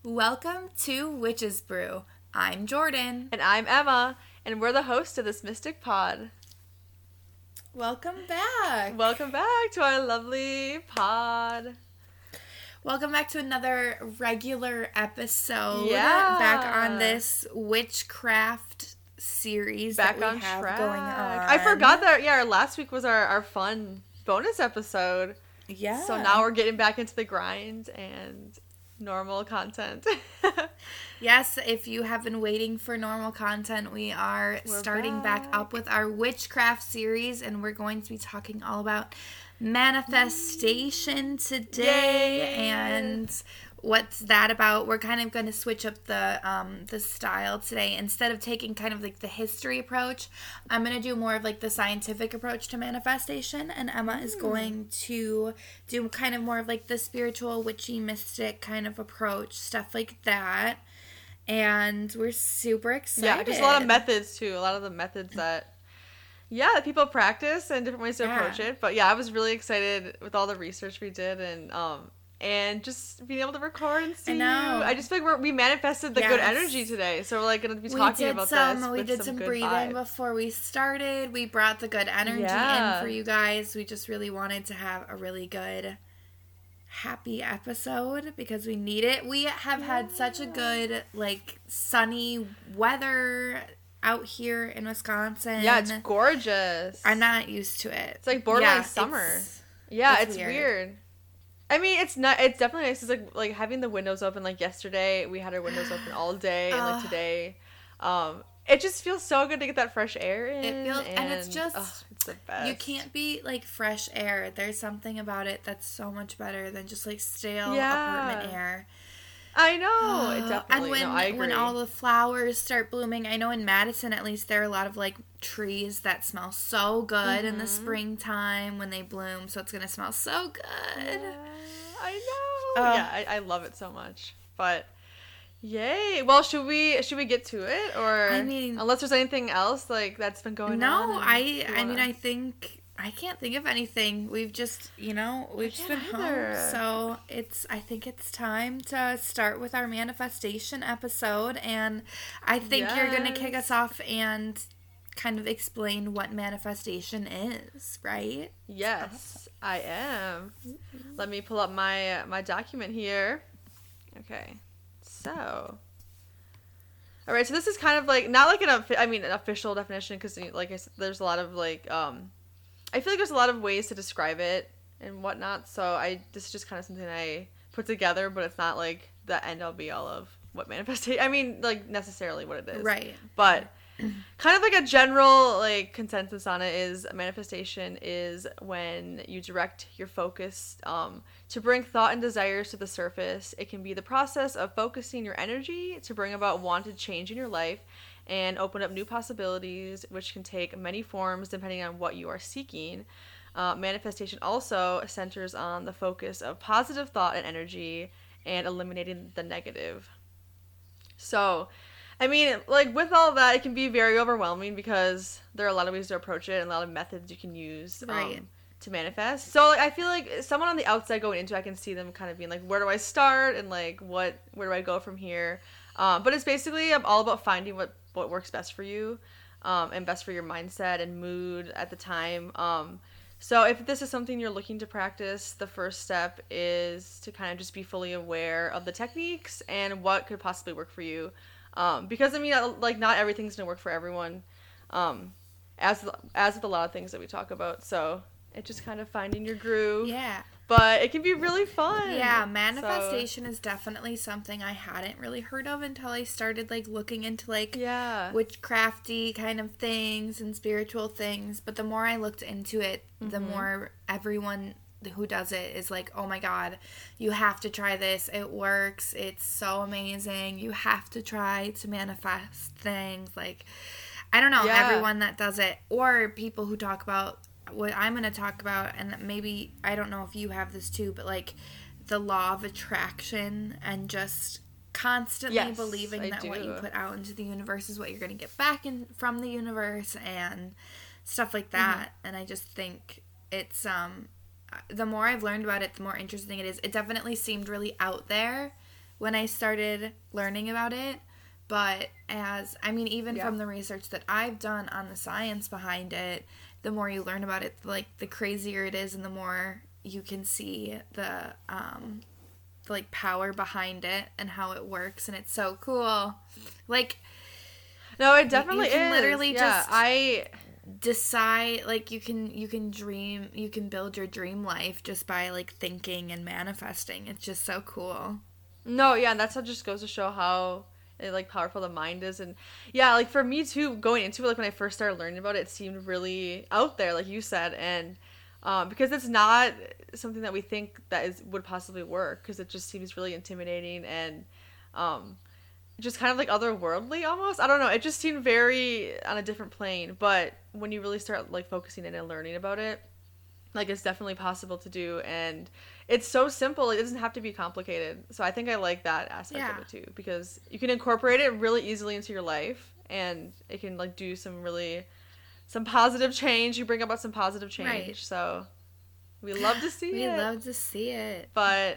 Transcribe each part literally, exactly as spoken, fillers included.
Welcome to Witch's Brew. I'm Jordan. And I'm Emma, and we're the hosts of this Mystic Pod. Welcome back. Welcome back to our lovely pod. Welcome back to another regular episode. Yeah. Back on this witchcraft series back that we on have track. going on. I forgot that, yeah, our last week was our, our fun bonus episode. Yeah. So now we're getting back into the grind and normal content. Yes, if you have been waiting for normal content, we are We're starting back. back. up with our witchcraft series, and we're going to be talking all about manifestation today. Yay. And what's that about? We're kind of going to switch up the um, the style today. Instead of taking kind of like the history approach, I'm going to do more of like the scientific approach to manifestation, and Emma is going to do kind of more of like the spiritual, witchy, mystic kind of approach, stuff like that. And we're super excited. Yeah, just a lot of methods too. A lot of the methods that, yeah, that people practice and different ways to Yeah. approach it. But yeah, I was really excited with all the research we did and um and just being able to record and see I know. you. I just feel like we're, we manifested the good Yes. energy today. So we're like going to be We talking did about some, this. we with did some, some good breathing vibes. before we started. We brought the good energy Yeah. in for you guys. We just really wanted to have a really good, happy episode because we need it. We have had such a good, like, sunny weather out here in Wisconsin. Yeah, it's gorgeous. I'm not used to it. It's like borderline Yeah, summer. it's- Yeah, it's it's, weird. weird. I mean, it's not. It's definitely nice. It's like like having the windows open. Like yesterday, we had our windows open all day, and like Ugh. today, um, it just feels so good to get that fresh air in. It feels- and, and it's just- ugh, it's the best. You can't beat, like, fresh air. There's something about it that's so much better than just, like, stale Yeah. apartment air. I know. it Uh, definitely. And when, no, I agree. when all the flowers start blooming, I know in Madison at least there are a lot of, like, trees that smell so good in the Mhm. springtime when they bloom, so it's going to smell so good. Yeah, I know. Ugh. yeah, I, I love it so much. But yay! Well, should we should we get to it, or I mean- unless there's anything else like that's been going on? No, and I you I mean, wanna- I think... I can't think of anything. We've just, you know, we've just been can't home. either. So it's, I think it's time to start with our manifestation episode. And I think you're going to kick us Yes. off and kind of explain what manifestation is, right? Yes, I am. Let me pull up my uh, my document here. Okay, so. All right, so this is kind of like not like an offi- I mean an official definition because like I said, there's a lot of like um, I feel like there's a lot of ways to describe it and whatnot. So I this is just kind of something I put together, but it's not like the end all be all of what manifestation. I mean like necessarily what it is, Right. but kind of like a general like consensus on it is manifestation is when you direct your focus um, to bring thought and desires to the surface. It can be the process of focusing your energy to bring about wanted change in your life and open up new possibilities, which can take many forms depending on what you are seeking. Uh, manifestation also centers on the focus of positive thought and energy and eliminating the negative. So I mean, like, with all that, it can be very overwhelming because there are a lot of ways to approach it and a lot of methods you can use um, Right. to manifest. So, like, I feel like someone on the outside going into it, I can see them kind of being like, where do I start? And, like, what, where do I go from here? Um, but it's basically all about finding what, what works best for you um, and best for your mindset and mood at the time. Um, so if this is something you're looking to practice, the first step is to kind of just be fully aware of the techniques and what could possibly work for you. Um, because I mean, like, not everything's gonna work for everyone, um, as as with a lot of things that we talk about. So it's just kind of finding your groove. Yeah. But it can be really fun. Yeah, So- manifestation is definitely something I hadn't really heard of until I started, like, looking into, like, yeah. witchcrafty kind of things and spiritual things. But the more I looked into it, the Mhm. more everyone who does it is like, oh my god, you have to try this. It works. It's so amazing. You have to try to manifest things. Like, I don't know, Yeah. everyone that does it, or people who talk about what I'm going to talk about, and maybe, I don't know if you have this too, but like the law of attraction and just constantly Yes, believing I that what you do. put out into the universe is what you're going to get back in from the universe and stuff like that. Mm-hmm. And I just think it's um the more I've learned about it, the more interesting it is. It definitely seemed really out there when I started learning about it. But as, I mean, even yeah. from the research that I've done on the science behind it, the more you learn about it, like, the crazier it is and the more you can see the, um, the, like, power behind it and how it works. And it's so cool. Like, no, it definitely you can is. literally yeah, just I decide, like, you can, you can dream, you can build your dream life just by, like, thinking and manifesting. It's just so cool. No, yeah, and that's how just goes to show how... It, like, powerful the mind is. And yeah, like, for me too, going into it, like, when I first started learning about it, it seemed really out there, like you said, and um because it's not something that we think that is would possibly work, because it just seems really intimidating and um just kind of like otherworldly almost. I don't know, it just seemed very on a different plane. But when you really start, like, focusing in and learning about it, like, it's definitely possible to do, and it's so simple. It doesn't have to be complicated. So I think I like that aspect yeah. of it too, because you can incorporate it really easily into your life, and it can, like, do some really, some positive change. You bring about some positive change. Right. So we love to see we it. We love to see it. But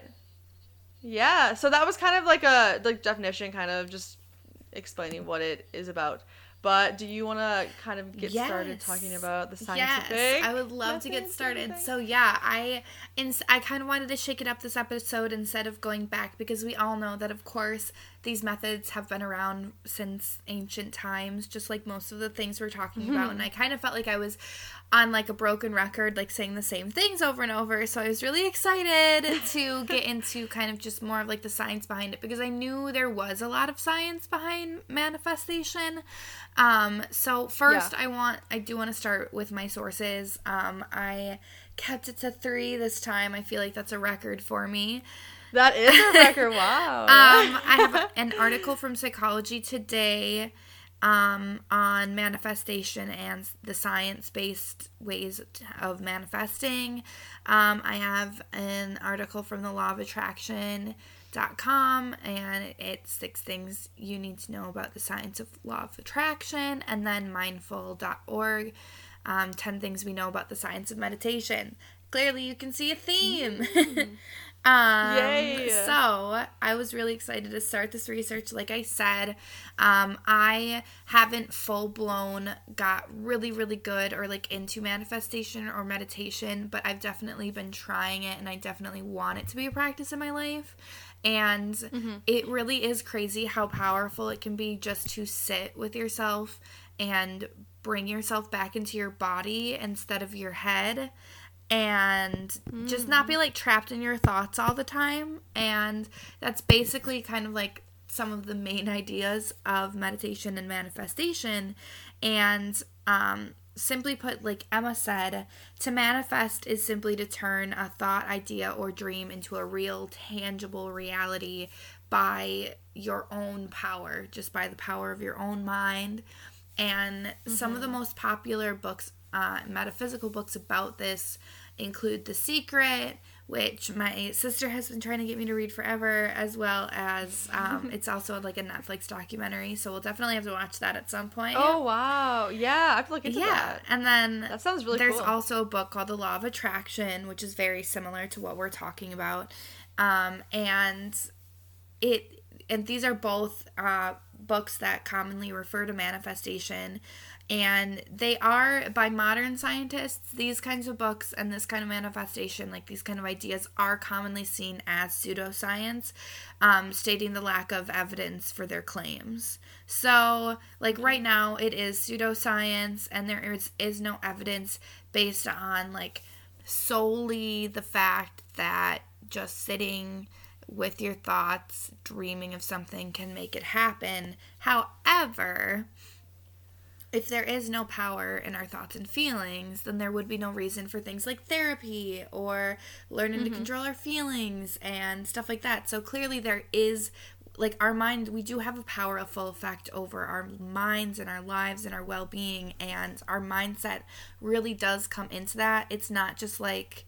yeah, so that was kind of like a, like, definition, kind of just explaining what it is about. But do you want to kind of get yes. started talking about the scientific? Yes, I would love to get started. So yeah, I in, I kind of wanted to shake it up this episode instead of going back, because we all know that, of course, these methods have been around since ancient times, just like most of the things we're talking mm-hmm. about. And I kind of felt like I was on, like, a broken record, like, saying the same things over and over. So I was really excited to get into kind of just more of, like, the science behind it, because I knew there was a lot of science behind manifestation. Um, so first yeah. I want, I do want to start with my sources. Um, I kept it to three this time. I feel like that's a record for me. That is a record. Wow. um, I have a, an article from Psychology Today, um, on manifestation and the science-based ways of manifesting. Um, I have an article from the Law of Attraction dot com, and it's six things you need to know about the science of law of attraction, and then mindful dot org, um, ten things we know about the science of meditation. Clearly you can see a theme. Mm. um, Yay. So I was really excited to start this research. Like I said, um, I haven't full-blown got really, really good or, like, into manifestation or meditation, but I've definitely been trying it, and I definitely want it to be a practice in my life. And mm-hmm. it really is crazy how powerful it can be just to sit with yourself and bring yourself back into your body instead of your head, and mm. just not be, like, trapped in your thoughts all the time. And that's basically kind of, like, some of the main ideas of meditation and manifestation. And um simply put, like Emma said, to manifest is simply to turn a thought, idea, or dream into a real, tangible reality by your own power, just by the power of your own mind. And mm-hmm. some of the most popular books, uh, metaphysical books about this include The Secret, which my sister has been trying to get me to read forever, as well as um, it's also, like, a Netflix documentary, so we'll definitely have to watch that at some point. Oh, wow. Yeah, I have to look into yeah. that. And then that sounds really there's cool. There's also a book called The Law of Attraction, which is very similar to what we're talking about. Um, and it and these are both uh, books that commonly refer to manifestation. And they are, by modern scientists, these kinds of books and this kind of manifestation, like these kind of ideas, are commonly seen as pseudoscience, um, stating the lack of evidence for their claims. So, like, right now, it is pseudoscience, and there is, is no evidence based on, like, solely the fact that just sitting with your thoughts, dreaming of something, can make it happen. However, if there is no power in our thoughts and feelings, then there would be no reason for things like therapy or learning mm-hmm. to control our feelings and stuff like that. So clearly there is, like, our mind, we do have a powerful effect over our minds and our lives and our well-being, and our mindset really does come into that. It's not just like,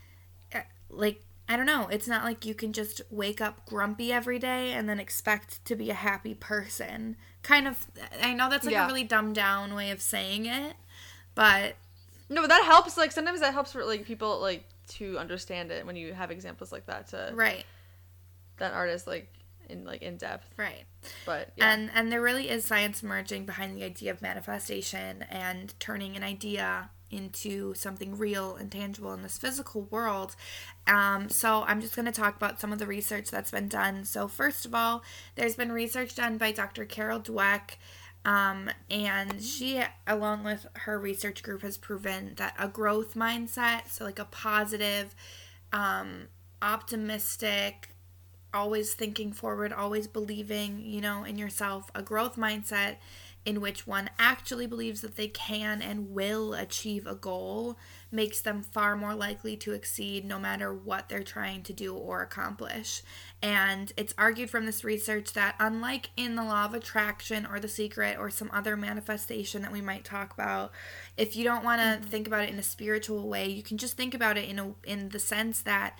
like, I don't know, it's not like you can just wake up grumpy every day and then expect to be a happy person. Kind of, I know that's like yeah. a really dumbed down way of saying it, but... No, but that helps, like, sometimes that helps for, like, people, like, to understand it when you have examples like that, to... Right. That artist, like, in like in depth. Right. But yeah. And and there really is science emerging behind the idea of manifestation and turning an idea into something real and tangible in this physical world. Um, so I'm just going to talk about some of the research that's been done. So first of all, there's been research done by Doctor Carol Dweck, um, and she, along with her research group, has proven that a growth mindset, so like a positive, um, optimistic, always thinking forward, always believing, you know, in yourself, a growth mindset in which one actually believes that they can and will achieve a goal makes them far more likely to exceed no matter what they're trying to do or accomplish. And it's argued from this research that unlike in the law of attraction or The Secret or some other manifestation that we might talk about, if you don't want to mm-hmm. think about it in a spiritual way, you can just think about it in a in the sense that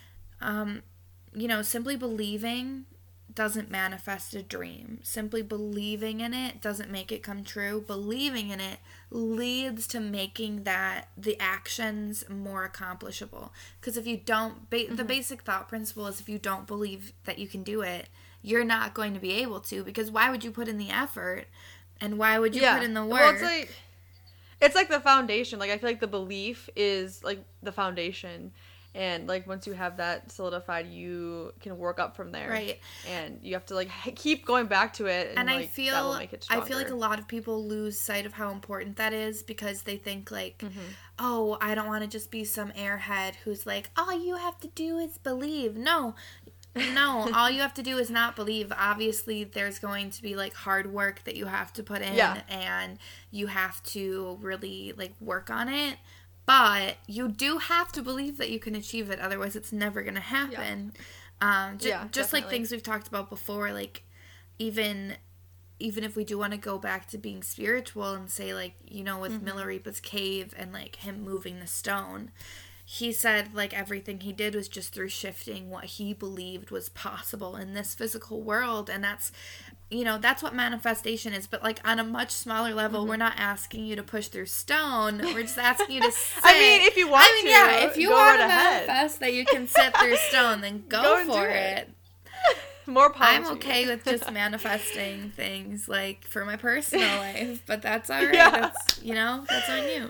um you know, simply believing doesn't manifest a dream. Simply believing in it doesn't make it come true. Believing in it leads to making that the actions more accomplishable. Because if you don't, ba- mm-hmm. the basic thought principle is if you don't believe that you can do it, you're not going to be able to. Because why would you put in the effort? And why would you yeah. put in the work? Well, it's like, it's like the foundation. Like, I feel like the belief is like the foundation. And, like, once you have that solidified, you can work up from there. Right. And you have to, like, keep going back to it. And, and like, I feel, that will make it stronger. I feel like a lot of people lose sight of how important that is because they think, like, mm-hmm. oh, I don't want to just be some airhead who's like, all you have to do is believe. No. No, all you have to do is not believe. Obviously, there's going to be, like, hard work that you have to put in. Yeah. And you have to really, like, work on it. But you do have to believe that you can achieve it. Otherwise, it's never going to happen. Yeah. Um, j- yeah, just definitely. like things we've talked about before, like even even if we do want to go back to being spiritual and say, like, you know, with mm-hmm. Milarepa's cave and, like, him moving the stone, he said, like, everything he did was just through shifting what he believed was possible in this physical world. And that's, you know, that's what manifestation is. But, like, on a much smaller level, mm-hmm. we're not asking you to push through stone. We're just asking you to sit. I mean, if you want I mean, to, yeah, if you go want right to ahead. manifest that you can sit through stone, then go, go for it. it. More power. I'm okay with just manifesting things, like, for my personal life. But that's all right. Yeah. That's, you know, that's on you.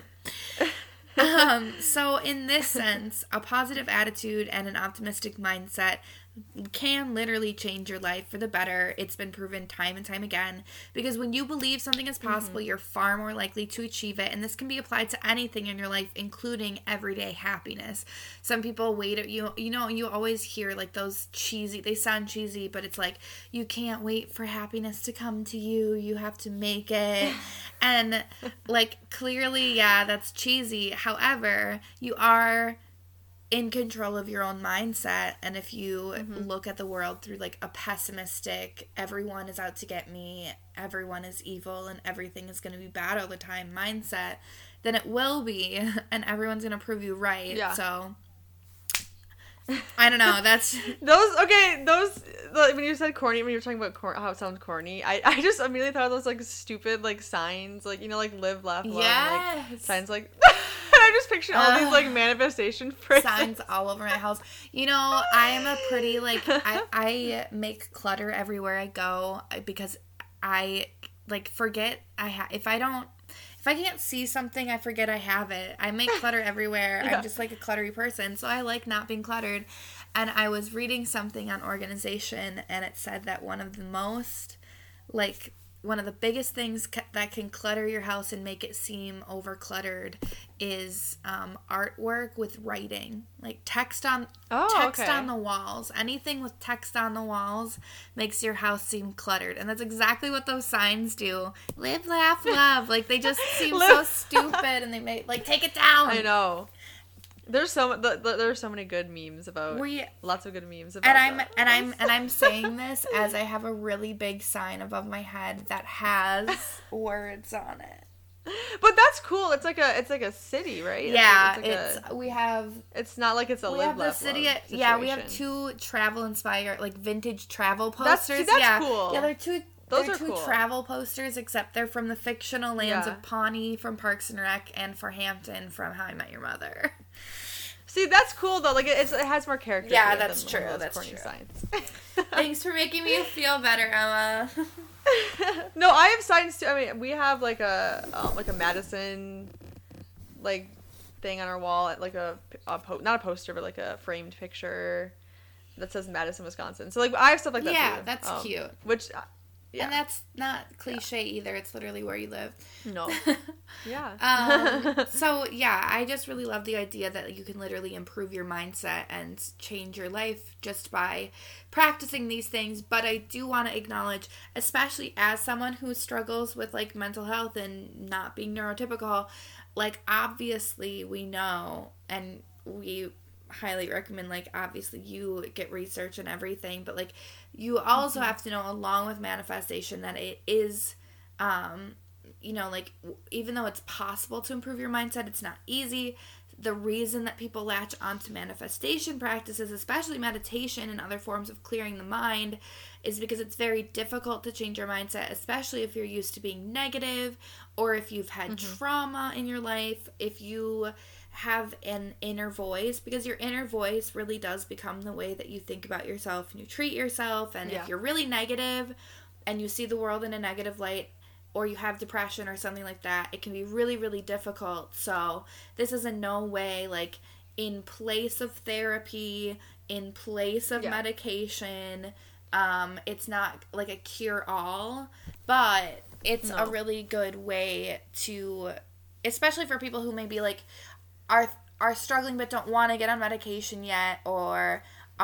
Um, so in this sense, a positive attitude and an optimistic mindset can literally change your life for the better. It's been proven time and time again, because when you believe something is possible, mm-hmm. you're far more likely to achieve it. And this can be applied to anything in your life, including everyday happiness. Some people wait, you, you know, you always hear like those cheesy, they sound cheesy, but it's like, you can't wait for happiness to come to you. You have to make it. And like, clearly, yeah, that's cheesy. However, you are in control of your own mindset, and if you mm-hmm. look at the world through like a pessimistic, everyone is out to get me, everyone is evil, and everything is going to be bad all the time mindset, then it will be, and everyone's going to prove you right. Yeah. So I don't know. That's those okay. Those like, when you said corny, when you were talking about cor- how it sounds corny, I, I just immediately thought of those like stupid like signs, like, you know, like live, laugh, love, yes. and, like, signs like. And I just picture all uh, these like manifestation phrases. Signs all over my house. You know, I am a pretty like I I make clutter everywhere I go because I like forget I have if I don't. If I can't see something, I forget I have it. I make clutter everywhere. Yeah. I'm just like a cluttery person, so I like not being cluttered. And I was reading something on organization, and it said that one of the most, like, one of the biggest things ca- that can clutter your house and make it seem over-cluttered is um, artwork with writing. Like, text on oh, text okay. on the walls. Anything with text on the walls makes your house seem cluttered. And that's exactly what those signs do. Live, laugh, love. Like, they just seem so stupid, and they make, like, take it down. I know. There's so the, the, there's so many good memes about we, lots of good memes about and I'm that. and I'm and I'm saying this as I have a really big sign above my head that has words on it. But that's cool. It's like a it's like a city, right? Yeah, it's, like it's a, we have. It's not like it's a we live have the laugh, city. love Yeah, we have two travel inspired like vintage travel posters. That's, see, that's yeah, cool. yeah, they're two. Those they're are two cool. travel posters, except they're from the fictional lands yeah. of Pawnee from Parks and Rec and for Hampton from How I Met Your Mother. See, that's cool though. Like it, it's, it has more character. Yeah, to it that's than true. one of those That's corny true. Science. Thanks for making me feel better, Emma. No, I have signs too. I mean, we have like a um, like a Madison like thing on our wall, like a, a po- not a poster, but like a framed picture that says Madison, Wisconsin. So like I have stuff like that yeah, too. that's um, cute. Which, uh, yeah. And that's not cliche yeah. either. It's literally where you live. No. Yeah. um, so yeah, I just really love the idea that you can literally improve your mindset and change your life just by practicing these things. But I do want to acknowledge, especially as someone who struggles with like mental health and not being neurotypical, like obviously we know, and we highly recommend, like obviously you get research and everything, but like you also mm-hmm. have to know, along with manifestation, that it is um you know, like even though it's possible to improve your mindset, it's not easy. The reason that people latch onto manifestation practices, especially meditation and other forms of clearing the mind, is because it's very difficult to change your mindset, especially if you're used to being negative, or if you've had mm-hmm. trauma in your life, if you have an inner voice, because your inner voice really does become the way that you think about yourself and you treat yourself. And yeah. if you're really negative and you see the world in a negative light, or you have depression or something like that, it can be really, really difficult. So this is in no way like in place of therapy, in place of yeah. medication. Um, it's not like a cure-all, but it's no. a really good way to, especially for people who maybe like are are struggling but don't want to get on medication yet, or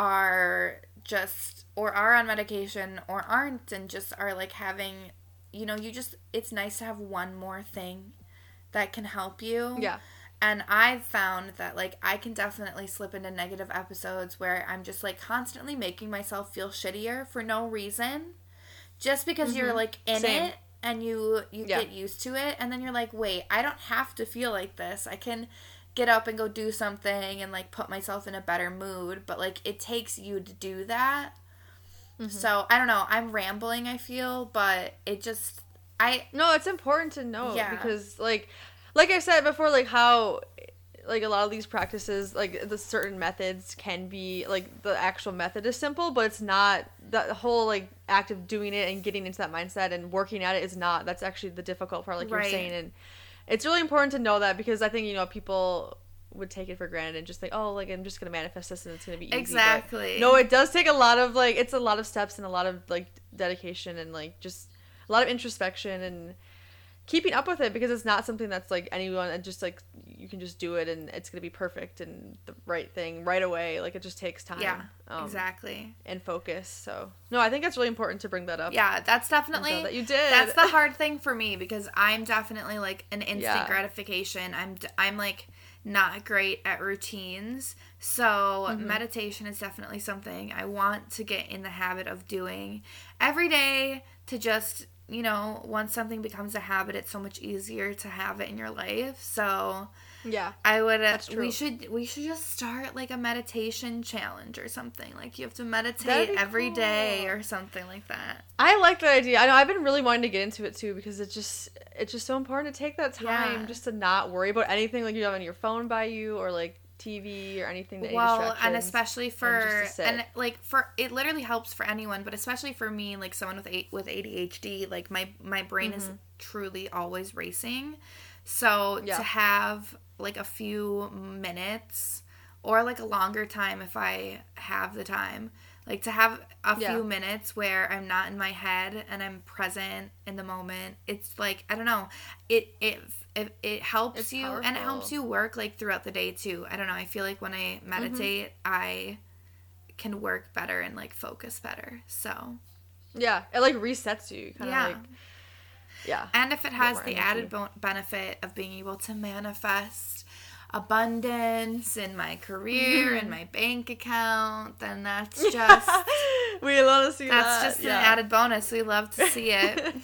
are just, or are on medication or aren't, and just are like having, you know, you just, it's nice to have one more thing that can help you. Yeah. And I've found that, like, I can definitely slip into negative episodes where I'm just, like, constantly making myself feel shittier for no reason. Just because mm-hmm. you're, like, in Same. it and you, you yeah. get used to it. And then you're like, wait, I don't have to feel like this. I can get up and go do something and, like, put myself in a better mood. But, like, it takes you to do that. Mm-hmm. So, I don't know. I'm rambling, I feel. But it just, I... No, it's important to know. Yeah. Because, like... Like I said before, like, how, like, a lot of these practices, like, the certain methods can be, like, the actual method is simple, but it's not, the whole, like, act of doing it and getting into that mindset and working at it is not, that's actually the difficult part, like right. you're saying, and it's really important to know that, because I think, you know, people would take it for granted and just think, oh, like, I'm just gonna manifest this and it's gonna be easy. Exactly. But no, it does take a lot of, like, it's a lot of steps and a lot of, like, dedication and, like, just a lot of introspection and keeping up with it, because it's not something that's like anyone and just like you can just do it and it's gonna be perfect and the right thing right away. Like, it just takes time. Yeah, um, exactly. And focus. So no, I think it's really important to bring that up. Yeah, that's definitely that you did. That's the hard thing for me, because I'm definitely like an instant yeah. gratification. I'm I'm like not great at routines. So mm-hmm. meditation is definitely something I want to get in the habit of doing every day, to just, you know, once something becomes a habit, it's so much easier to have it in your life. So yeah, I would, uh, we should, we should just start like a meditation challenge or something. Like, you have to meditate every cool. day or something like that. I like that idea. I know I've been really wanting to get into it too, because it's just, it's just so important to take that time yeah. just to not worry about anything, like you have on your phone by you or like T V or anything. That well, and especially for and, and like for it literally helps for anyone, but especially for me, like someone with a, with A D H D, like my my brain mm-hmm. is truly always racing. So yeah. to have like a few minutes or like a longer time if I have the time, like to have a yeah. few minutes where I'm not in my head and I'm present in the moment. It's like, I don't know, it it it, it helps it's you powerful. And it helps you work like throughout the day too. I don't know, I feel like when I meditate mm-hmm. I can work better and like focus better. So yeah, it like resets you kind of yeah. like yeah. And if it has the energy. added bo- benefit of being able to manifest abundance in my career and my bank account, then that's just we love to see that's that. That's just yeah. an added bonus. We love to see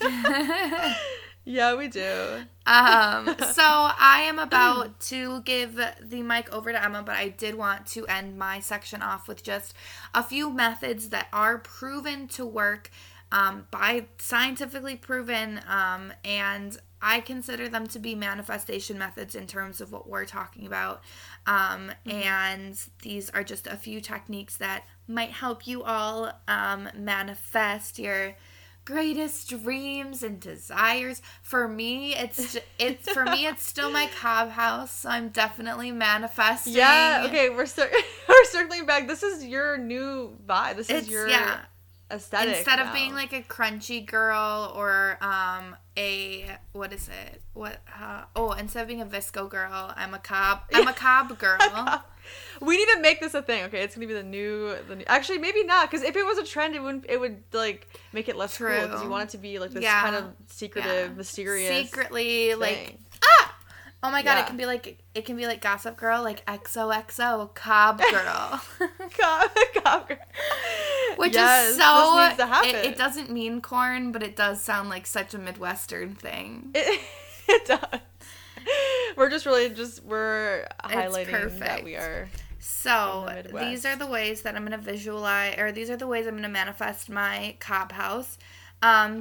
it. Yeah, we do. Um, so I am about to give the mic over to Emma, but I did want to end my section off with just a few methods that are proven to work, um, by scientifically proven, um, and I consider them to be manifestation methods in terms of what we're talking about. Um, mm-hmm. And these are just a few techniques that might help you all um, manifest your greatest dreams and desires. For me, it's it's for me it's still my Cobb house, so I'm definitely manifesting. Yeah, okay, we're cir- we're circling back. This is your new vibe. This is it's, your yeah. aesthetic. Instead now. of being like a crunchy girl or um a what is it? What uh, oh, instead of being a Visco girl, I'm a Cobb. I'm a Cobb girl. We need to make this a thing, okay? It's gonna be the new, the new. Actually, maybe not, because if it was a trend, it wouldn't. It would like make it less True. cool. Because you want it to be like this yeah. kind of secretive, yeah. mysterious, secretly thing. like ah. Oh my god! Yeah. It can be like it can be like Gossip Girl, like X O X O Cobb Girl, Cobb, Cobb Girl, which yes, is so. This needs to happen. It, it doesn't mean corn, but it does sound like such a Midwestern thing. It, it does. We're just really just we're highlighting that we are. So the these are the ways that I'm gonna visualize, or these are the ways I'm gonna manifest my Cobb house. Um,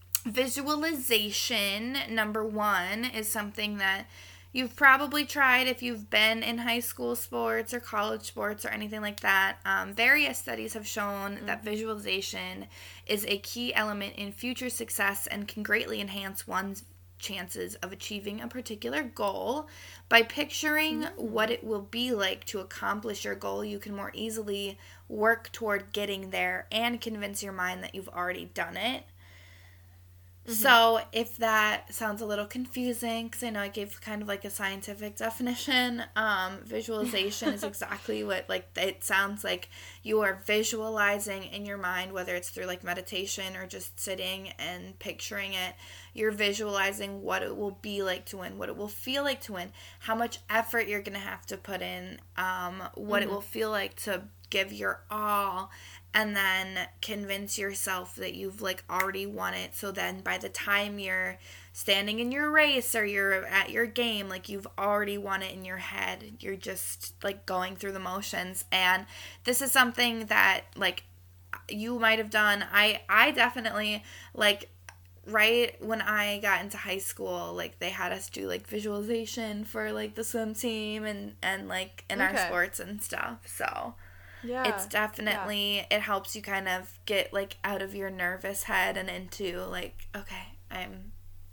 visualization number one is something that you've probably tried if you've been in high school sports or college sports or anything like that. Um, various studies have shown mm-hmm. that visualization is a key element in future success and can greatly enhance one's chances of achieving a particular goal. By picturing mm-hmm. what it will be like to accomplish your goal, you can more easily work toward getting there and convince your mind that you've already done it. Mm-hmm. So if that sounds a little confusing, because I know I gave kind of like a scientific definition, um, visualization is exactly what, like, it sounds like you are visualizing in your mind, whether it's through like meditation or just sitting and picturing it. You're visualizing what it will be like to win, what it will feel like to win, how much effort you're going to have to put in, um, what mm-hmm. it will feel like to give your all, and then convince yourself that you've like already won it. So then by the time you're standing in your race or you're at your game, like you've already won it in your head. You're just like going through the motions. And this is something that like you might have done. I, I definitely like right when I got into high school, like they had us do like visualization for like the swim team and, and like in okay. our sports and stuff. So yeah, it's definitely, yeah. it helps you kind of get like out of your nervous head and into like, okay, I'm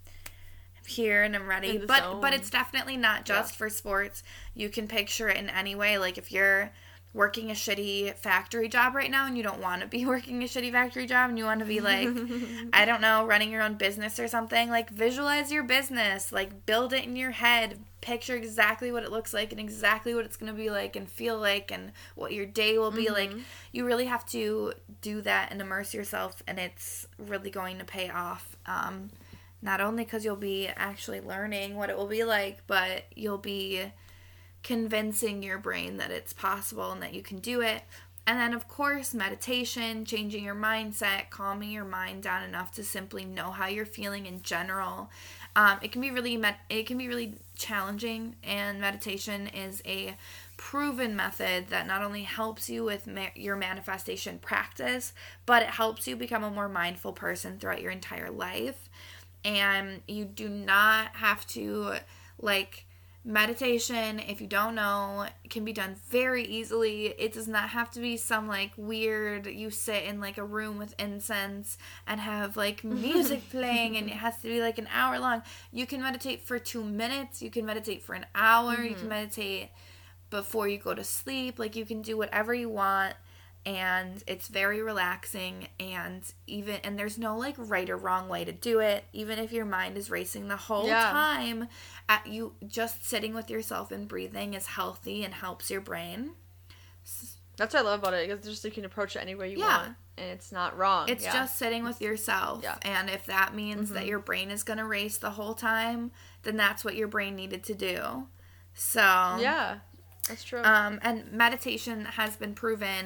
I'm here and I'm ready. But zone. But it's definitely not just yeah. for sports. You can picture it in any way. Like if you're working a shitty factory job right now and you don't want to be working a shitty factory job and you want to be like, I don't know, running your own business or something, like visualize your business, like build it in your head, picture exactly what it looks like and exactly what it's going to be like and feel like and what your day will be mm-hmm. like. You really have to do that and immerse yourself, and it's really going to pay off. Um, not only because you'll be actually learning what it will be like, but you'll be convincing your brain that it's possible and that you can do it. And then, of course, meditation, changing your mindset, calming your mind down enough to simply know how you're feeling in general. Um, it can be really met- it can be really challenging, and meditation is a proven method that not only helps you with ma- your manifestation practice, but it helps you become a more mindful person throughout your entire life. And you do not have to, like, meditation, if you don't know, can be done very easily. It does not have to be some like weird, you sit in like a room with incense and have like music playing and it has to be like an hour long. You can meditate for two minutes. You can meditate for an hour. Mm-hmm. You can meditate before you go to sleep. Like you can do whatever you want. And it's very relaxing, and even and there's no like right or wrong way to do it. Even if your mind is racing the whole yeah. time, at you just sitting with yourself and breathing is healthy and helps your brain. That's what I love about it, because just you can approach it any way you yeah. want, and it's not wrong. It's yeah. just sitting with yourself, yeah. and if that means mm-hmm. that your brain is gonna race the whole time, then that's what your brain needed to do. So yeah, that's true. Um, and meditation has been proven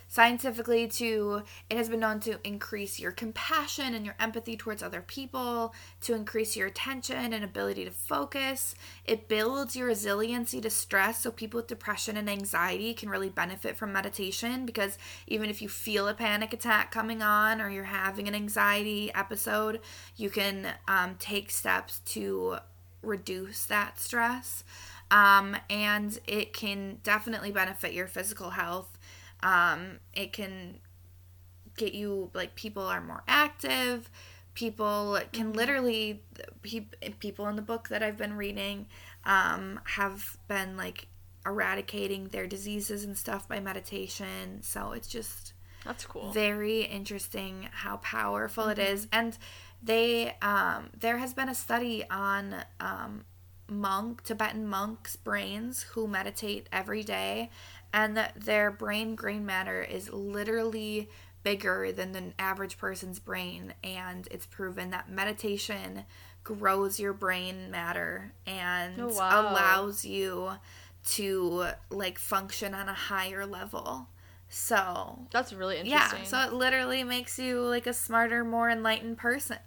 scientifically to, it has been known to increase your compassion and your empathy towards other people, to increase your attention and ability to focus. It builds your resiliency to stress, so people with depression and anxiety can really benefit from meditation, because even if you feel a panic attack coming on or you're having an anxiety episode, you can um, take steps to reduce that stress. Um, and it can definitely benefit your physical health. Um, it can get you, like, people are more active. People can literally, pe- people in the book that I've been reading um, have been, like, eradicating their diseases and stuff by meditation. So it's just that's cool. Very interesting how powerful mm-hmm. it is. And they, um, there has been a study on um, monk Tibetan monks' brains who meditate every day, and that their brain grey matter is literally bigger than the average person's brain, and it's proven that meditation grows your brain matter and oh, wow. allows you to, like, function on a higher level. So that's really interesting. Yeah, so it literally makes you, like, a smarter, more enlightened person.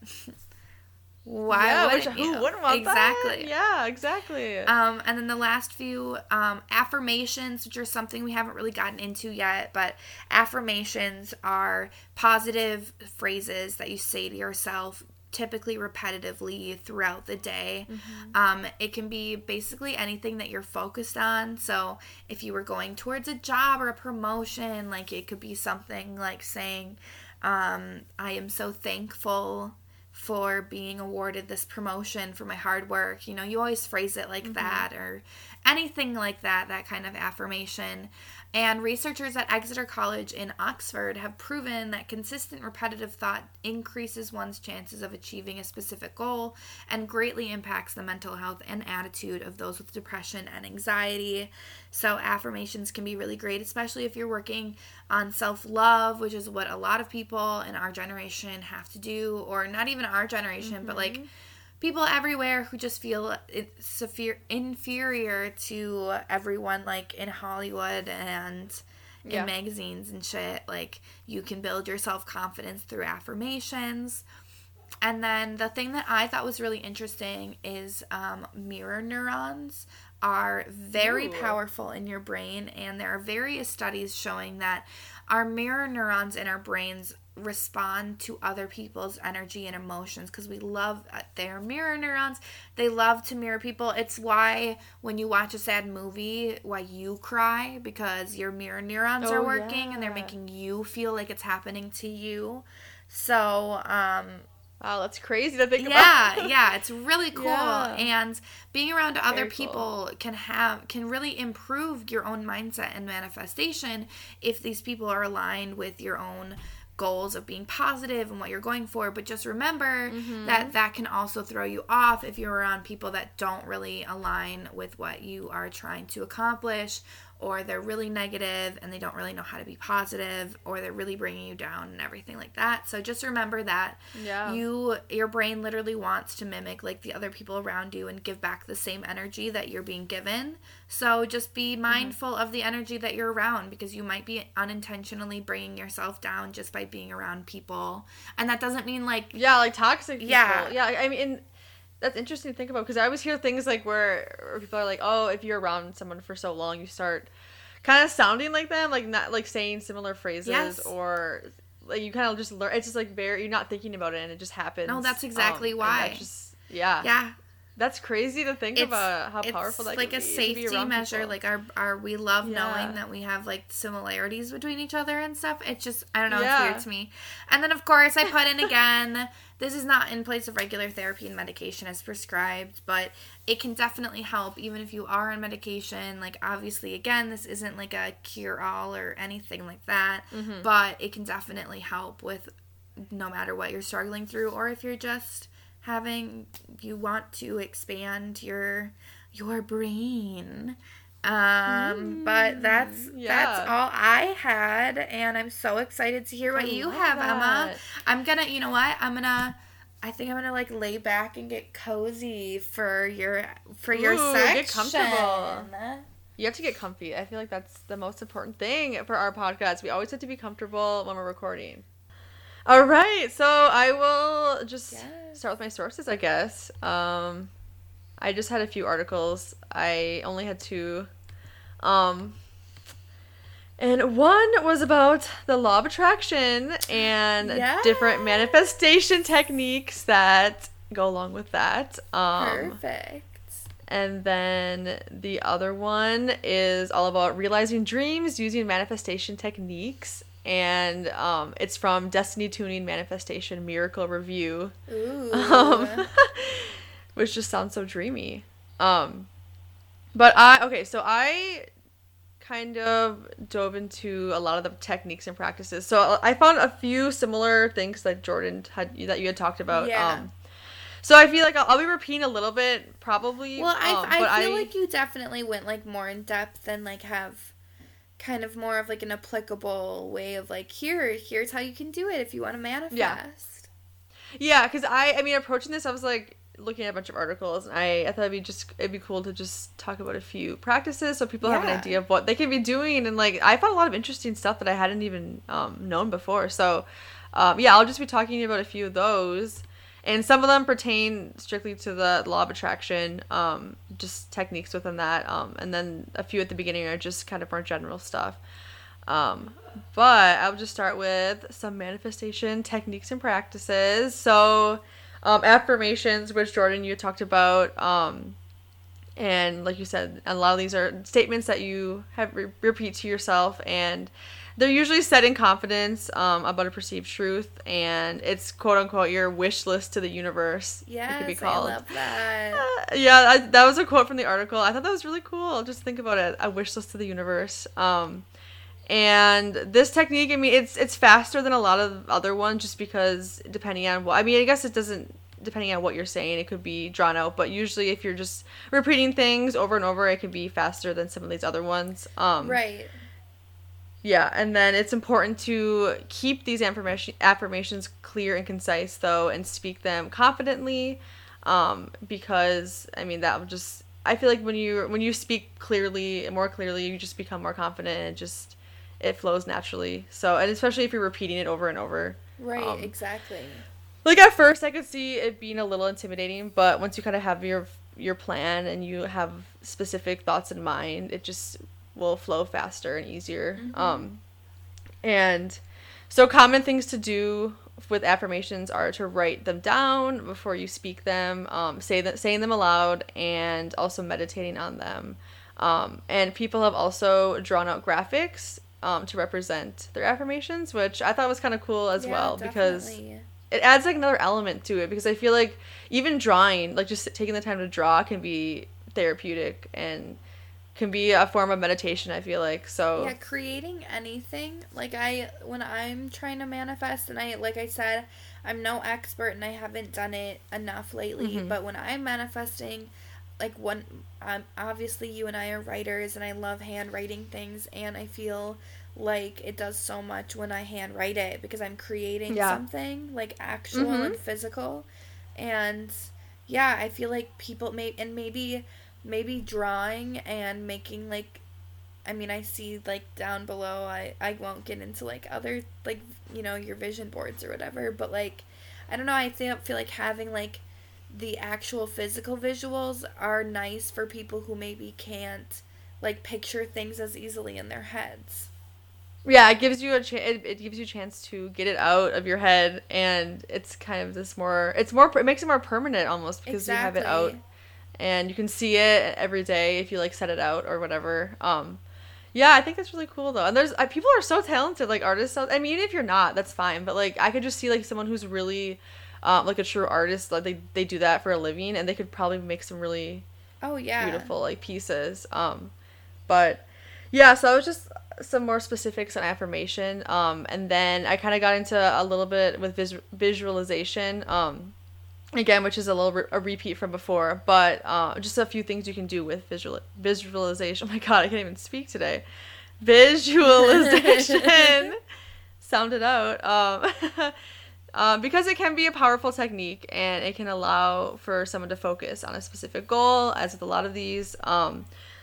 Why yeah, wouldn't which, you? Who wouldn't want exactly. that? Yeah, exactly. Um, and then the last few um, affirmations, which are something we haven't really gotten into yet, but affirmations are positive phrases that you say to yourself, typically repetitively throughout the day. Mm-hmm. Um, it can be basically anything that you're focused on. So if you were going towards a job or a promotion, like, it could be something like saying, um, I am so thankful for being awarded this promotion for my hard work. You know, you always phrase it like mm-hmm. that, or anything like that, that kind of affirmation. And researchers at Exeter College in Oxford have proven that consistent repetitive thought increases one's chances of achieving a specific goal and greatly impacts the mental health and attitude of those with depression and anxiety. So affirmations can be really great, especially if you're working on self-love, which is what a lot of people in our generation have to do, or not even our generation, mm-hmm. but, like, people everywhere who just feel inferior to everyone, like, in Hollywood and in yeah. magazines and shit. Like, you can build your self-confidence through affirmations. And then the thing that I thought was really interesting is um, mirror neurons are very Ooh. powerful in your brain, and there are various studies showing that our mirror neurons in our brains respond to other people's energy and emotions, because we love their mirror neurons. They love to mirror people. It's why when you watch a sad movie, why you cry, because your mirror neurons oh, are working yeah. and they're making you feel like it's happening to you. So um wow, that's crazy to think yeah, about. yeah, it's really cool. Yeah. And being around other Very people cool. can have can really improve your own mindset and manifestation if these people are aligned with your own goals of being positive and what you're going for. But just remember mm-hmm. that that can also throw you off if you're around people that don't really align with what you are trying to accomplish, or they're really negative and they don't really know how to be positive, or they're really bringing you down and everything like that. So just remember that yeah. you your brain literally wants to mimic, like, the other people around you and give back the same energy that you're being given. So just be mindful mm-hmm. of the energy that you're around, because you might be unintentionally bringing yourself down just by being around people. And that doesn't mean, like, yeah, like toxic people. Yeah. Yeah, I mean, that's interesting to think about, because I always hear things like where, where people are like, oh, if you're around someone for so long, you start kind of sounding like them, like not like saying similar phrases, yes. or like you kind of just learn. It's just like very, you're not thinking about it and it just happens. No, that's exactly um, why. Just, yeah. Yeah. That's crazy to think it's, about how powerful that like can be. It's like a safety measure. People. Like our, our, we love yeah. knowing that we have, like, similarities between each other and stuff. It's just, I don't know, yeah. it's weird to me. And then, of course, I put in again, this is not in place of regular therapy and medication as prescribed, but it can definitely help even if you are on medication. Like, obviously, again, this isn't like a cure-all or anything like that, mm-hmm. but it can definitely help with no matter what you're struggling through, or if you're just having, you want to expand your your brain. Um, mm, but that's yeah. that's all I had, and I'm so excited to hear what I you have, that. Emma. I'm gonna, you know what? I'm gonna, I think I'm gonna, like, lay back and get cozy for your for your Ooh, section. Get comfortable. You have to get comfy. I feel like that's the most important thing for our podcast. We always have to be comfortable when we're recording. All right, so I will just yes. start with my sources, I guess. Um, I just had a few articles. I only had two. Um, and one was about the law of attraction and yes. different manifestation techniques that go along with that. Um, Perfect. And then the other one is all about realizing dreams using manifestation techniques. And um, it's from Destiny Tuning Manifestation Miracle Review. Ooh. Um, which just sounds so dreamy. Um, but I, okay, so I kind of dove into a lot of the techniques and practices. So I found a few similar things that Jordan had, that you had talked about. Yeah. Um, so I feel like I'll, I'll be repeating a little bit, probably. Well, I, um, I but feel I, like you definitely went, like, more in depth and, like, have kind of more of, like, an applicable way of, like, here, here's how you can do it if you want to manifest. Yeah, yeah, because I, I mean, approaching this, I was, like, looking at a bunch of articles, and I, I thought it'd be just, it'd be cool to just talk about a few practices so people yeah. have an idea of what they can be doing, and, like, I found a lot of interesting stuff that I hadn't even um, known before, so, um, yeah, I'll just be talking about a few of those. And some of them pertain strictly to the law of attraction, um, just techniques within that. Um, and then a few at the beginning are just kind of more general stuff. Um, but I'll just start with some manifestation techniques and practices. So um, affirmations, which Jordan, you talked about. Um, and like you said, a lot of these are statements that you have re- repeat to yourself, and they're usually set in confidence um, about a perceived truth, and it's quote-unquote your wish list to the universe. Yes, it could be called. I love that. Uh, yeah, I, that was a quote from the article. I thought that was really cool. Just think about it, a wish list to the universe. Um, and this technique, I mean, it's it's faster than a lot of other ones just because depending on what, I mean, I guess it doesn't, depending on what you're saying, it could be drawn out, but usually if you're just repeating things over and over, it can be faster than some of these other ones. Um, right. Yeah, and then it's important to keep these affirmation, affirmations clear and concise, though, and speak them confidently, um, because, I mean, that would just, I feel like when you when you speak clearly, more clearly, you just become more confident, and it just, it flows naturally. So, and especially if you're repeating it over and over. Right, um, exactly. Like, at first, I could see it being a little intimidating, but once you kind of have your your plan, and you have specific thoughts in mind, it just will flow faster and easier. Mm-hmm. Um, and so common things to do with affirmations are to write them down before you speak them, um, say that, saying them aloud, and also meditating on them. Um, and people have also drawn out graphics um, to represent their affirmations, which I thought was kind of cool as yeah, well, definitely. Because it adds like another element to it, because I feel like even drawing, like just taking the time to draw can be therapeutic and can be a form of meditation, I feel like. So yeah, creating anything, like I when I'm trying to manifest, and I like I said, I'm no expert and I haven't done it enough lately, mm-hmm. but when I'm manifesting, like one um, obviously you and I are writers, and I love handwriting things, and I feel like it does so much when I handwrite it, because I'm creating yeah. something like actual mm-hmm. and physical. And yeah, I feel like people may and maybe maybe drawing and making, like, I mean, I see, like, down below, I, I won't get into, like, other, like, you know, your vision boards or whatever, but, like, I don't know, I feel, feel like having, like, the actual physical visuals are nice for people who maybe can't, like, picture things as easily in their heads. Yeah, it gives you a chance, it, it gives you a chance to get it out of your head, and it's kind of this more, it's more, it makes it more permanent almost, because exactly. you have it out. And you can see it every day if you, like, set it out or whatever. Um, yeah, I think that's really cool, though. And there's uh, people are so talented, like, artists. I mean, even if you're not, that's fine. But, like, I could just see, like, someone who's really, um, like, a true artist. Like, they, they do that for a living. And they could probably make some really oh yeah beautiful, like, pieces. Um, but, yeah, so it was just some more specifics on affirmation. Um, and then I kind of got into a little bit with vis- visualization. Um Again, which is a little re- a repeat from before, but uh, just a few things you can do with visual visualization. Oh my god, I can't even speak today. Visualization. Sound it out. Um, um, because it can be a powerful technique, and it can allow for someone to focus on a specific goal, as with a lot of these. Um,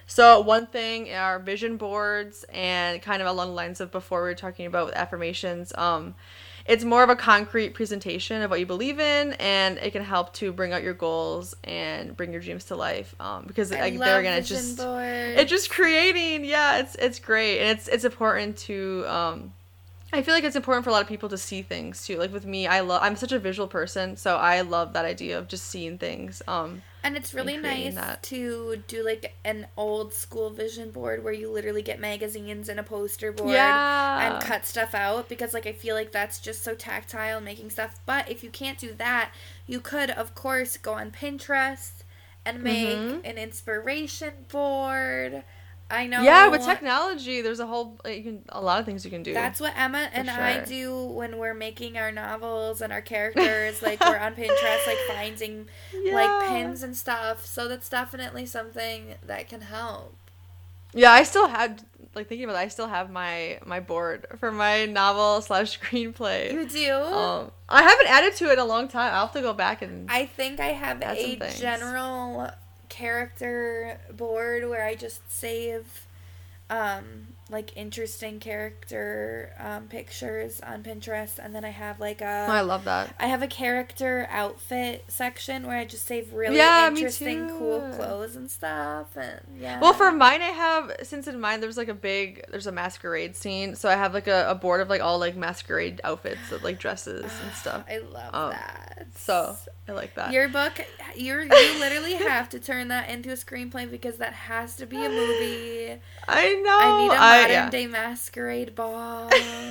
So one thing are vision boards, and kind of along the lines of before we were talking about with affirmations. Um, it's more of a concrete presentation of what you believe in, and it can help to bring out your goals and bring your dreams to life. Um, because I like love there again, it's vision just boards. it's just creating. Yeah, it's it's great, and it's it's important to. Um, I feel like it's important for a lot of people to see things too. Like with me, I love. I'm such a visual person, so I love that idea of just seeing things. Um, And it's really and nice creating that. to do like an old school vision board where you literally get magazines and a poster board Yeah. and cut stuff out, because like I feel like that's just so tactile making stuff. But if you can't do that, you could of course go on Pinterest and make Mhm. an inspiration board. I know. Yeah, with technology, there's a whole like, you can a lot of things you can do. That's what Emma and sure. I do when we're making our novels and our characters. Like, we're on Pinterest, like, finding, yeah. like, pins and stuff. So that's definitely something that can help. Yeah, I still had, like, thinking about it, I still have my, my board for my novel slash screenplay. You do? Um, I haven't added to it in a long time. I'll have to go back and I think I have add some a things. general character board where I just save, um, like, interesting character um, pictures on Pinterest, and then I have like a Oh, I love that. I have a character outfit section where I just save really Yeah, me interesting, too. cool clothes and stuff, and yeah. Well, for mine, I have, since in mine there's like a big, there's a masquerade scene, so I have like a, a board of like all like masquerade outfits, of, like dresses and stuff. I love Um, that. So I like that. Your book, you're you literally have to turn that into a screenplay, because that has to be a movie. I know. I need a I- modern yeah. day masquerade ball.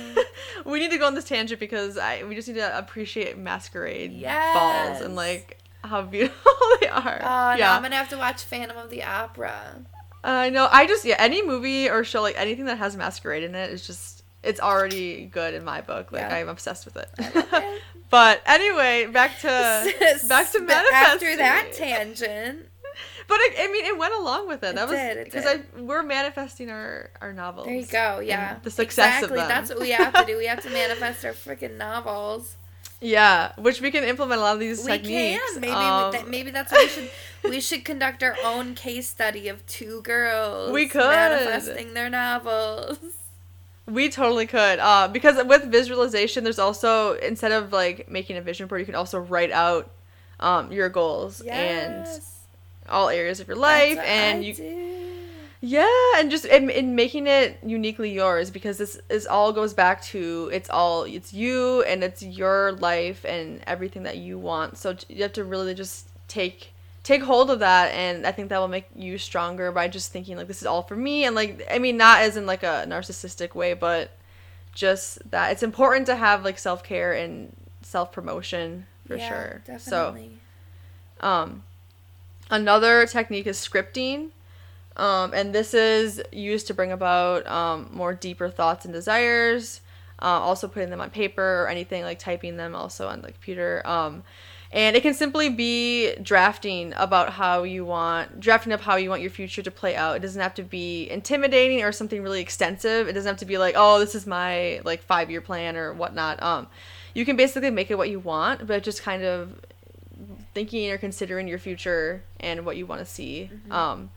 We need to go on this tangent because I we just need to appreciate masquerade Yes. balls and like how beautiful they are. Oh, yeah, now I'm gonna have to watch Phantom of the Opera. I know. I just yeah, any movie or show like anything that has masquerade in it is just it's already good in my book. Like Yeah. I'm obsessed with it. I love it. But anyway, back to back to But manifesting. After that tangent, But it, I mean, it went along with it. It That was did, it because did. I we're manifesting our our novels. there you go. Yeah, and the success exactly. of them. That's what we have to do. We have to manifest our freaking novels. Yeah, which we can implement a lot of these We techniques. can. Maybe Um, that, maybe that's what we should. We should conduct our own case study of two girls. We could. manifesting their novels. We totally could. Uh, because with visualization, there's also, instead of like making a vision board, you can also write out um, your goals and Yes. all areas of your life. That's what and I you, do. yeah, and just in, in making it uniquely yours, because this is all goes back to it's all, it's you and it's your life and everything that you want. So you have to really just take take hold of that, and I think that will make you stronger by just thinking like this is all for me, and like I mean not as in like a narcissistic way, but just that it's important to have like self-care and self-promotion for Yeah, sure. Definitely. So um another technique is scripting. Um and this is used to bring about um more deeper thoughts and desires. Uh, also putting them on paper or anything, like typing them also on the computer. Um And it can simply be drafting about how you want, drafting up how you want your future to play out. It doesn't have to be intimidating or something really extensive. It doesn't have to be like, oh, this is my like five year plan or whatnot. Um, you can basically make it what you want, but just kind of thinking or considering your future and what you want to see. Mm-hmm. Um,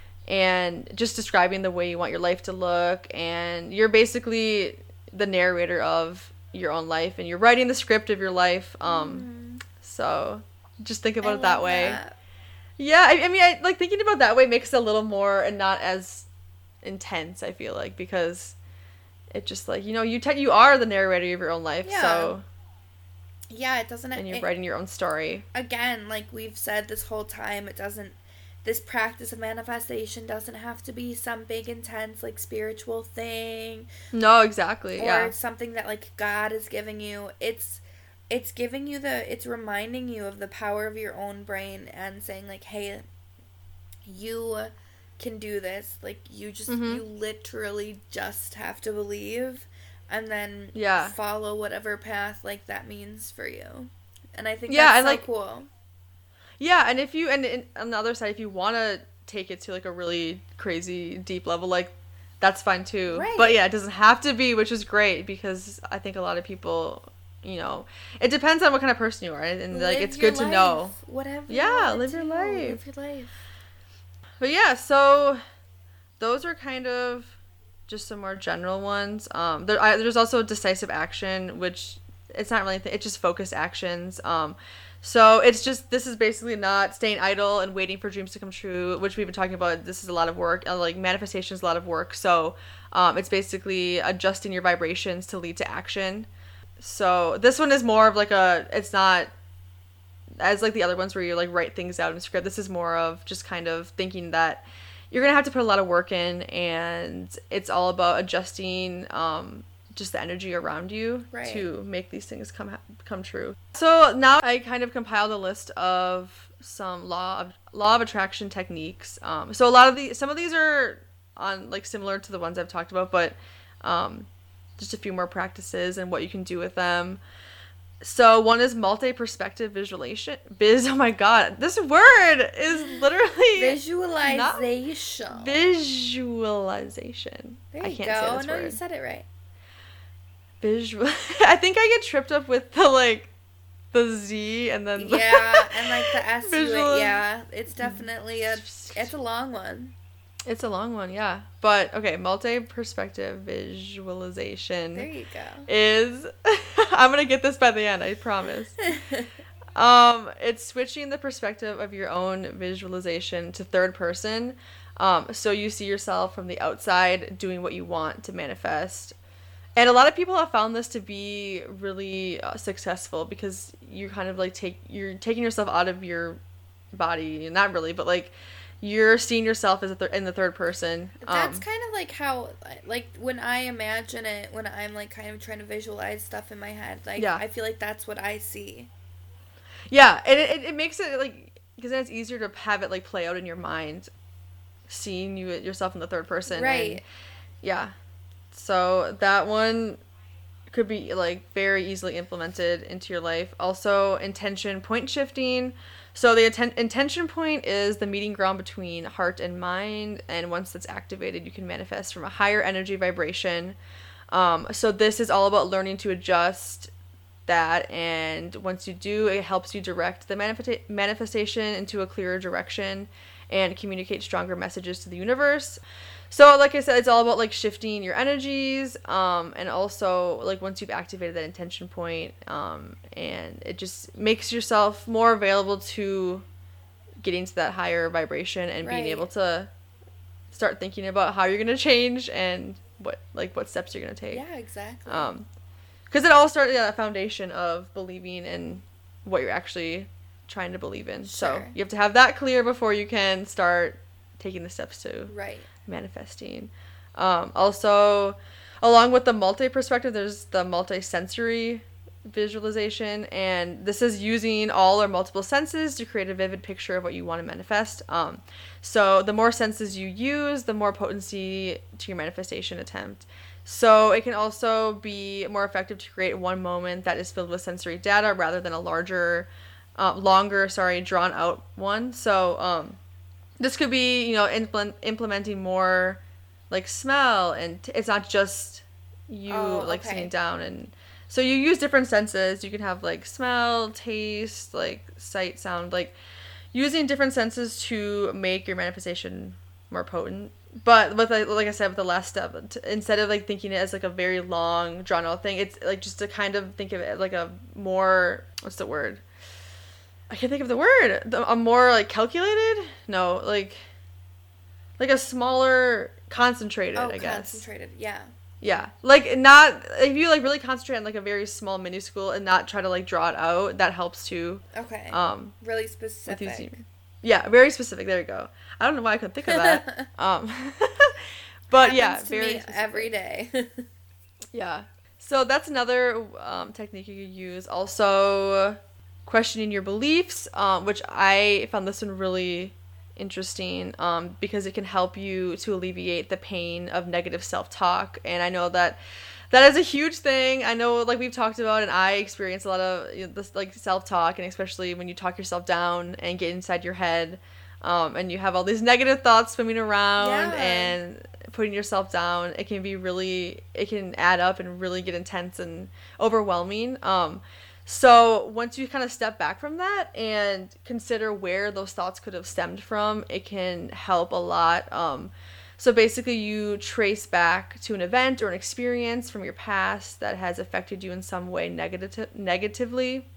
and just describing the way you want your life to look. And you're basically the narrator of your own life, and you're writing the script of your life. Um, Mm-hmm. So just think about I it that love way. that. Yeah, I, I mean, I like thinking about that way makes it a little more and not as intense. I feel like because it just like you know you te- you are the narrator of your own life. Yeah. So Yeah, it doesn't. and you're it, writing your own story. Again, like we've said this whole time, it doesn't. This practice of manifestation doesn't have to be some big, intense, like spiritual thing, No, exactly. or Yeah. something that like God is giving you. It's it's giving you the it's reminding you of the power of your own brain and saying like, hey, you can do this. Like you just Mhm. you literally just have to believe, and then Yeah. follow whatever path like that means for you. And I think Yeah, that's and, so like, cool. Yeah, and if you and, and on the other side, if you want to take it to like a really crazy deep level, like that's fine too. Right. But yeah, it doesn't have to be, which is great because I think a lot of people, you know, it depends on what kind of person you are, and, and like Live it's your good to life, know. Whatever. Yeah, you live wanna your do, life. Live your life. But yeah, so those are kind of just some more general ones. Um, there, I, there's also decisive action, which it's not really, th- it's just focused actions. Um, so it's just, this is basically not staying idle and waiting for dreams to come true, which we've been talking about. This is a lot of work, uh, like manifestation is a lot of work. So um, it's basically adjusting your vibrations to lead to action. So this one is more of like a, it's not as like the other ones where you like write things out in script. This is more of just kind of thinking that you're going to have to put a lot of work in, and it's all about adjusting um, just the energy around you right. to make these things come come true. So now I kind of compiled a list of some law of law of attraction techniques. Um, so a lot of the some of these are on like similar to the ones I've talked about, but um, just a few more practices and what you can do with them. So one is multi-perspective visualization. Biz, oh my god, this word is literally visualization. Visualization. There you I can't go. say this no, word. you said it right. Visual. I think I get tripped up with the like the Z and then the yeah, and like the S. Visual- yeah, it's definitely a it's a long one. It's a long one, yeah. But okay, multi-perspective visualization. There you go. Is I'm gonna get this by the end, I promise. um, it's switching the perspective of your own visualization to third person. Um, so you see yourself from the outside doing what you want to manifest. And a lot of people have found this to be really uh, successful because you're kind of like take you're taking yourself out of your body, not really, but like you're seeing yourself as a th- in the third person. That's um, kind of like how, like when I imagine it, when I'm like kind of trying to visualize stuff in my head, like yeah. I feel like that's what I see. Yeah, and it, it makes it like, because then it's easier to have it like play out in your mind, seeing you yourself in the third person. Right. And, yeah. So that one could be like very easily implemented into your life. Also, intention point shifting. So the atten- intention point is the meeting ground between heart and mind, and once that's activated, you can manifest from a higher energy vibration. Um, so this is all about learning to adjust that, and once you do, it helps you direct the manifesta- manifestation into a clearer direction and communicate stronger messages to the universe. So like I said, it's all about like shifting your energies, um, and also like once you've activated that intention point, um, and it just makes yourself more available to getting to that higher vibration and right. being able to start thinking about how you're going to change and what like what steps you're going to take. Yeah, exactly. Um, because it all started at a foundation of believing in what you're actually trying to believe in. Sure. So you have to have that clear before you can start taking the steps to right. manifesting. Um, also, along with the multi-perspective, there's the multi-sensory visualization, and this is using all or multiple senses to create a vivid picture of what you want to manifest. Um, so the more senses you use, the more potency to your manifestation attempt. So it can also be more effective to create one moment that is filled with sensory data rather than a larger, uh, longer, sorry, drawn out one. So um, this could be, you know, implement, implementing more like smell, and t- it's not just you oh, like okay. sitting down, and so you use different senses. You can have like smell, taste, like sight, sound, like using different senses to make your manifestation more potent. But with like, like I said, with the last step, t- instead of like thinking it as like a very long drawn out thing, it's like just to kind of think of it like a more, what's the word? I can't think of the word. The, a more like calculated? No, like like a smaller, concentrated, oh, I guess. concentrated, yeah. Yeah. Like not, if you like really concentrate on like a very small minuscule and not try to like draw it out, that helps too. Okay. Um, really specific. Using, yeah, very specific. There you go. I don't know why I couldn't think of that. um, but Happens yeah, to very me specific. Every day. Yeah. So that's another um, technique you could use. Also, questioning your beliefs, um, which I found this one really interesting, um, because it can help you to alleviate the pain of negative self-talk. And I know that that is a huge thing. I know, like we've talked about, and I experience a lot of, you know, this like self-talk, and especially when you talk yourself down and get inside your head, um, and you have all these negative thoughts swimming around yeah. and putting yourself down. It can be really, it can add up and really get intense and overwhelming. Um, So once you kind of step back from that and consider where those thoughts could have stemmed from, it can help a lot. Um, So basically you trace back to an event or an experience from your past that has affected you in some way negative negatively.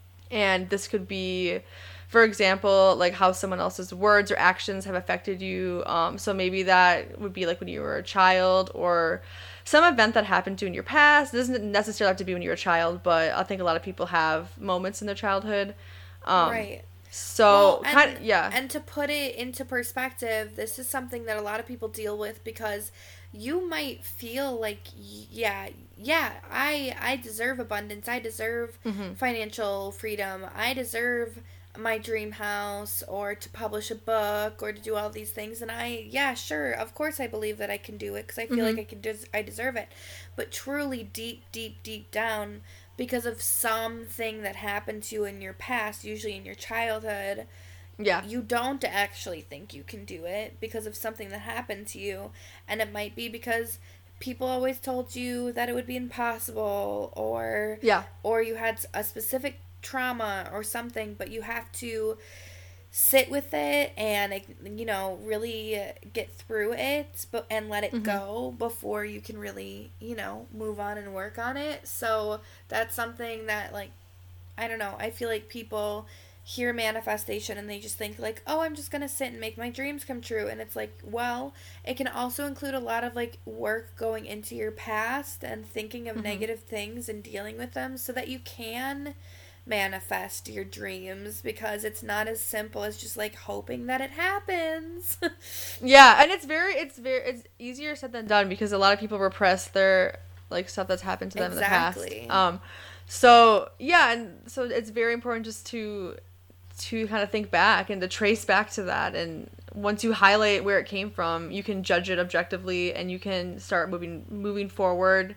And this could be, for example, like how someone else's words or actions have affected you. Um, so maybe that would be like when you were a child, or some event that happened to you in your past. It doesn't necessarily have to be when you were a child, but I think a lot of people have moments in their childhood. Um, right. So, well, and, kind of, yeah. And to put it into perspective, this is something that a lot of people deal with, because you might feel like, yeah, yeah, I I deserve abundance. I deserve mm-hmm. financial freedom. I deserve my dream house, or to publish a book, or to do all these things. And I, yeah, sure, of course I believe that I can do it, because I feel mm-hmm. like I can des- I deserve it. But truly, deep, deep, deep down, because of something that happened to you in your past, usually in your childhood, yeah, you don't actually think you can do it because of something that happened to you. And it might be because people always told you that it would be impossible, or yeah, or you had a specific trauma or something, but you have to sit with it and, you know, really get through it, but and let it mm-hmm. go before you can really, you know, move on and work on it. So that's something that, like, I don't know, I feel like people hear manifestation and they just think like, oh, I'm just gonna sit and make my dreams come true. And it's like, well, it can also include a lot of like work going into your past and thinking of mm-hmm. negative things and dealing with them, so that you can manifest your dreams, because it's not as simple as just like hoping that it happens. Yeah, and it's very it's very it's easier said than done, because a lot of people repress their like stuff that's happened to them exactly. in the past. Um so yeah, and so it's very important just to to kind of think back and to trace back to that, and once you highlight where it came from, you can judge it objectively, and you can start moving moving forward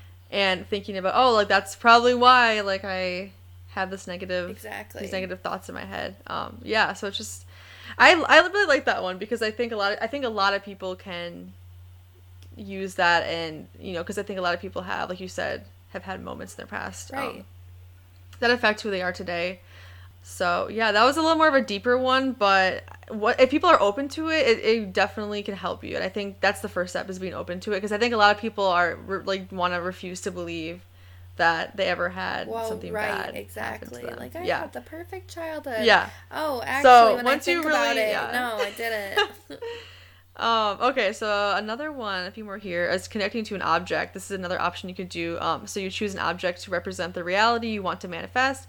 and thinking about, oh, like that's probably why like I have this negative exactly these negative thoughts in my head. Um yeah, so it's just I I really like that one, because I think a lot of, I think a lot of people can use that, and you know, because I think a lot of people have, like you said, have had moments in their past right. um, that affect who they are today. So yeah, that was a little more of a deeper one, but what if people are open to it, it, it definitely can help you. And I think that's the first step, is being open to it, because I think a lot of people are like want to refuse to believe that they ever had well, something right, bad exactly. happen to them. Like I yeah. had the perfect childhood. Yeah. Oh, actually, so when once I think you really, about it, yeah. no, I didn't. um. Okay, so another one, a few more here, is connecting to an object. This is another option you could do. Um. So you choose an object to represent the reality you want to manifest,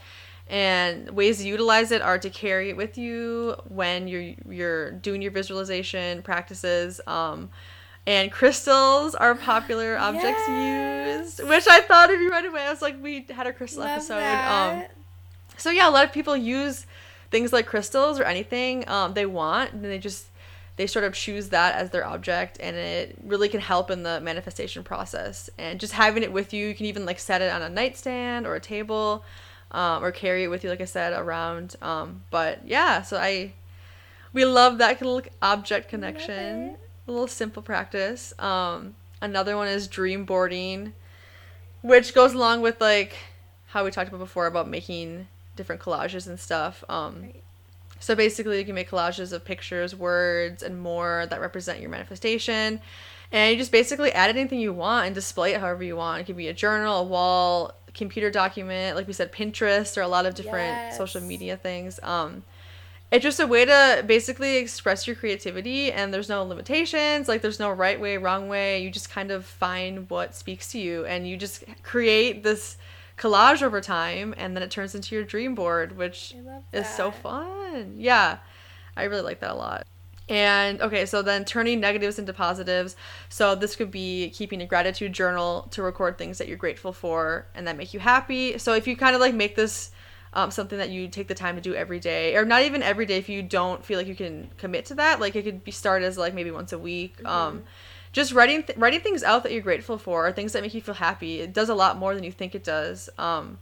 and ways to utilize it are to carry it with you when you're you're doing your visualization practices. Um. And crystals are popular objects yes. used, which I thought of you right away. I was like, we had a crystal Love episode. That. Um, so yeah, a lot of people use things like crystals or anything um, they want, and they just, they sort of choose that as their object, and it really can help in the manifestation process. And just having it with you, you can even like set it on a nightstand or a table, um, or carry it with you, like I said, around. Um, but yeah, so I, we love that little object connection. A little simple practice. Um, another one is dream boarding, which goes along with like how we talked about before about making different collages and stuff. Um, right. So basically you can make collages of pictures, words, and more that represent your manifestation. And you just basically add anything you want and display it however you want. It could be a journal, a wall, a computer document, like we said, Pinterest, or a lot of different yes. social media things. Um, It's just a way to basically express your creativity, and there's no limitations, like there's no right way, wrong way. You just kind of find what speaks to you, and you just create this collage over time, and then it turns into your dream board, which is so fun. Yeah, I really like that a lot. And okay, so then turning negatives into positives. So this could be keeping a gratitude journal to record things that you're grateful for and that make you happy. So if you kind of like make this Um, something that you take the time to do every day, or not even every day if you don't feel like you can commit to that, like it could be started as like maybe once a week. Mm-hmm. Um, just writing th- writing things out that you're grateful for, or things that make you feel happy. It does a lot more than you think it does, um,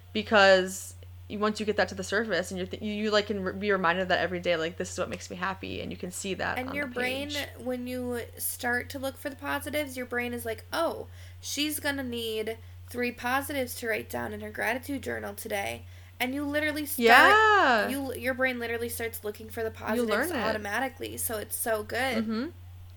because you, once you get that to the surface, and you're th- you, you like can re- be reminded that every day, like this is what makes me happy, and you can see that. And on your the brain, page. when you start to look for the positives, your brain is like, oh, she's gonna need three positives to write down in her gratitude journal today. And you literally start, yeah. you your brain literally starts looking for the positives automatically. So it's so good. Mm-hmm.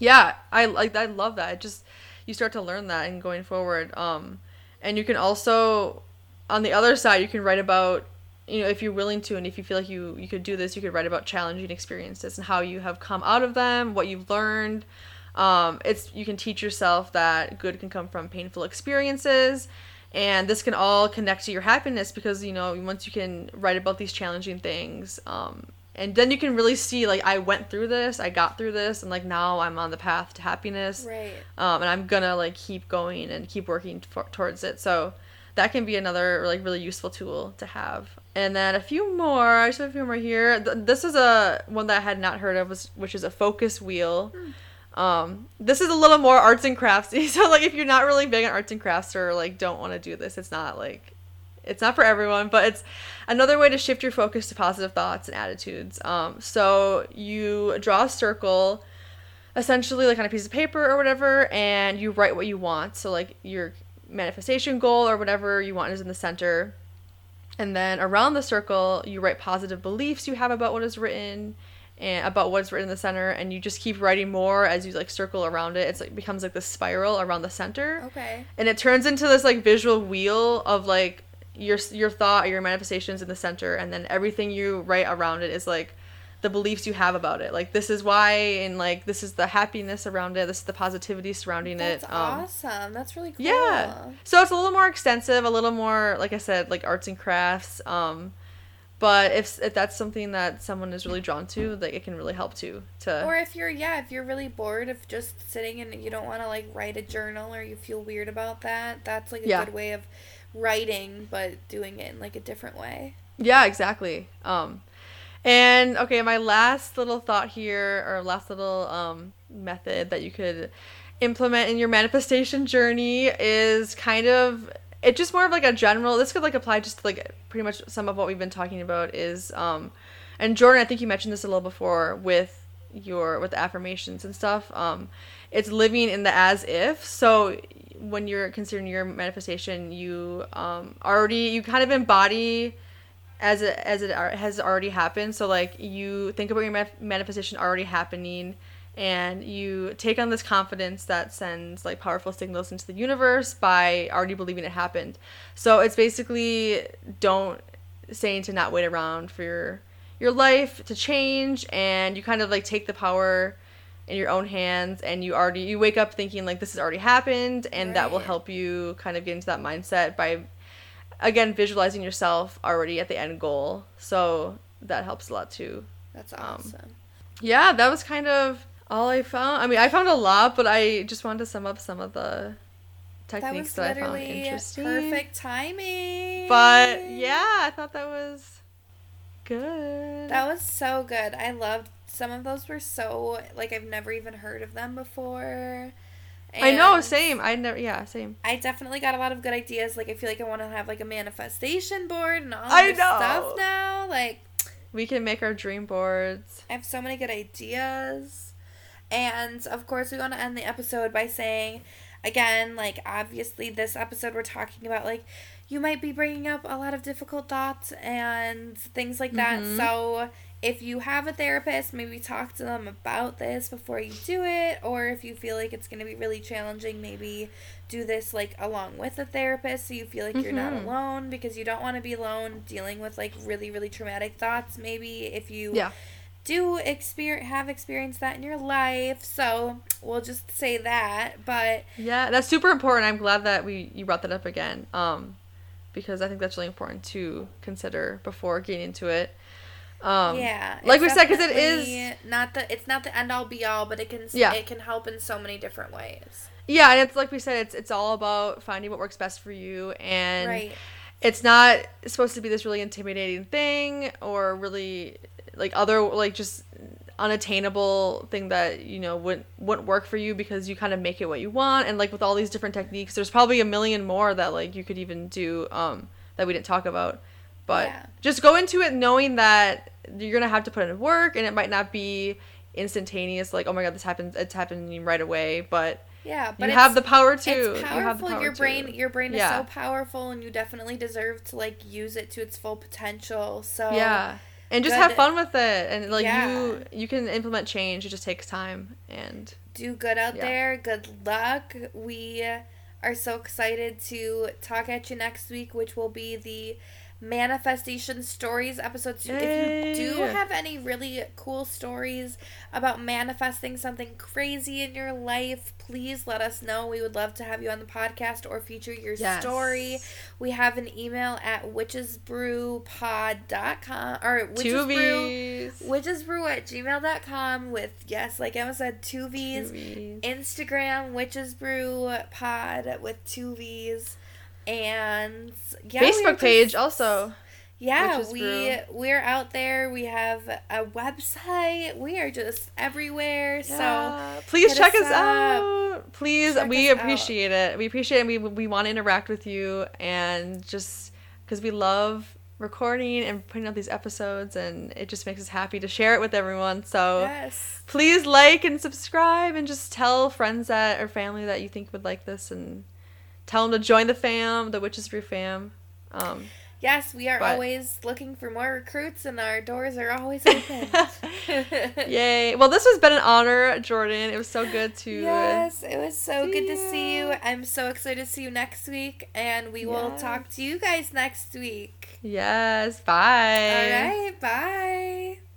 Yeah, I like I love that. It just you start to learn that and going forward. Um, and you can also, on the other side, you can write about, you know, if you're willing to, and if you feel like you you could do this, you could write about challenging experiences and how you have come out of them, what you've learned. Um, it's you can teach yourself that good can come from painful experiences, and this can all connect to your happiness because, you know, once you can write about these challenging things, um, and then you can really see, like, I went through this, I got through this, and, like, now I'm on the path to happiness. Right. Um, and I'm gonna, like, keep going and keep working for, towards it. So that can be another, like, really useful tool to have. And then a few more, I just have a few more here. This is a one that I had not heard of, which is a focus wheel. Mm. Um, this is a little more arts and craftsy. So, like, if you're not really big on arts and crafts or, like, don't want to do this, it's not, like, it's not for everyone, but it's another way to shift your focus to positive thoughts and attitudes. Um, so you draw a circle, essentially, like, on a piece of paper or whatever, and you write what you want. So, like, your manifestation goal or whatever you want is in the center. And then around the circle, you write positive beliefs you have about what is written, and about what's written in the center, and you just keep writing more as you, like, circle around it. It's like becomes like this spiral around the center. Okay. And it turns into this, like, visual wheel of, like, your your thought or your manifestations in the center, and then everything you write around it is, like, the beliefs you have about it. Like, this is why, and, like, this is the happiness around it, this is the positivity surrounding That's it. That's um, awesome. That's really cool. Yeah. So it's a little more extensive, a little more, like I said, like, arts and crafts. Um, but if if that's something that someone is really drawn to, like, it can really help too. To Or if you're, yeah, if you're really bored of just sitting and you don't want to, like, write a journal, or you feel weird about that, that's, like, a yeah. good way of writing, but doing it in, like, a different way. Yeah, exactly. Um, and, okay, my last little thought here, or last little um, method that you could implement in your manifestation journey is kind of, it's just more of, like, a general, this could, like, apply just to, like, pretty much some of what we've been talking about is, um, and Jordan, I think you mentioned this a little before with your, with the affirmations and stuff, um, it's living in the as if. So when you're considering your manifestation, you um, already, you kind of embody as it, as it has already happened. So, like, you think about your manif- manifestation already happening, and you take on this confidence that sends, like, powerful signals into the universe by already believing it happened. So it's basically don't saying to not wait around for your your life to change, and you kind of, like, take the power in your own hands, and you already you wake up thinking, like, this has already happened, and right. that will help you kind of get into that mindset by, again, visualizing yourself already at the end goal. So that helps a lot too. That's awesome. Um, yeah, that was kind of all I found. I mean, I found a lot, but I just wanted to sum up some of the techniques that, that I found interesting. Perfect timing. But yeah, I thought that was good. That was so good. I loved some of those. Were so, like, I've never even heard of them before. And I know, same. I never, yeah, same. I definitely got a lot of good ideas. Like, I feel like I want to have, like, a manifestation board and all I this know. stuff now. Like, we can make our dream boards. I have so many good ideas. And, of course, we want to end the episode by saying, again, like, obviously this episode we're talking about, like, you might be bringing up a lot of difficult thoughts and things like that. Mm-hmm. So if you have a therapist, maybe talk to them about this before you do it. Or if you feel like it's going to be really challenging, maybe do this, like, along with a therapist so you feel like mm-hmm. you're not alone, because you don't want to be alone dealing with, like, really, really traumatic thoughts. Maybe if you yeah. do experience have experienced that in your life. So we'll just say that. But yeah, that's super important. I'm glad that we you brought that up again. Um, because I think that's really important to consider before getting into it. Um, yeah, like we said, because it is not the it's not the end all be all, but it can yeah. it can help in so many different ways. Yeah, and it's like we said, it's it's all about finding what works best for you, and right. it's not supposed to be this really intimidating thing or really like other like just unattainable thing that, you know, wouldn't wouldn't work for you, because you kind of make it what you want. And like with all these different techniques, there's probably a million more that like you could even do um that we didn't talk about. But yeah. just go into it knowing that you're gonna have to put in work, and it might not be instantaneous, like, oh my god, this happens it's happening right away, but yeah, but you have the power to. It's powerful. You have the power your to. brain, your brain is yeah. so powerful, and you definitely deserve to like use it to its full potential. So yeah, and just good. have fun with it, and like yeah. you, you can implement change. It just takes time, and do good out Yeah. there. Good luck. We are so excited to talk at you next week, which will be the Manifestation Stories episode two. If you do Yay. have any really cool stories about manifesting something crazy in your life, please let us know. We would love to have you on the podcast or feature your Yes. story. We have an email at witches brew pod dot com or Two witchesbrew V's. witchesbrew at gmail dot com with, yes, like Emma said, two V's. Two V's. Instagram, witchesbrew pod with two V's. And yeah, Facebook we're page just- also. Yeah, Witches we Brew. we're out there. We have a website. We are just everywhere. So Yeah. Please hit check us us up. out. Please, Check we us out. appreciate it. We appreciate it. We we want to interact with you, and just because we love recording and putting out these episodes, and it just makes us happy to share it with everyone. So yes, please like and subscribe, and just tell friends that or family that you think would like this, and tell them to join the fam, the Witches Brew fam. Um, yes, we are But- always looking for more recruits, and our doors are always open. Yay! Well, this has been an honor, Jordan. It was so good to. Yes, it was so See good to see you. ya. I'm so excited to see you next week, and we will Yes. talk to you guys next week. Yes. Bye. All right, bye.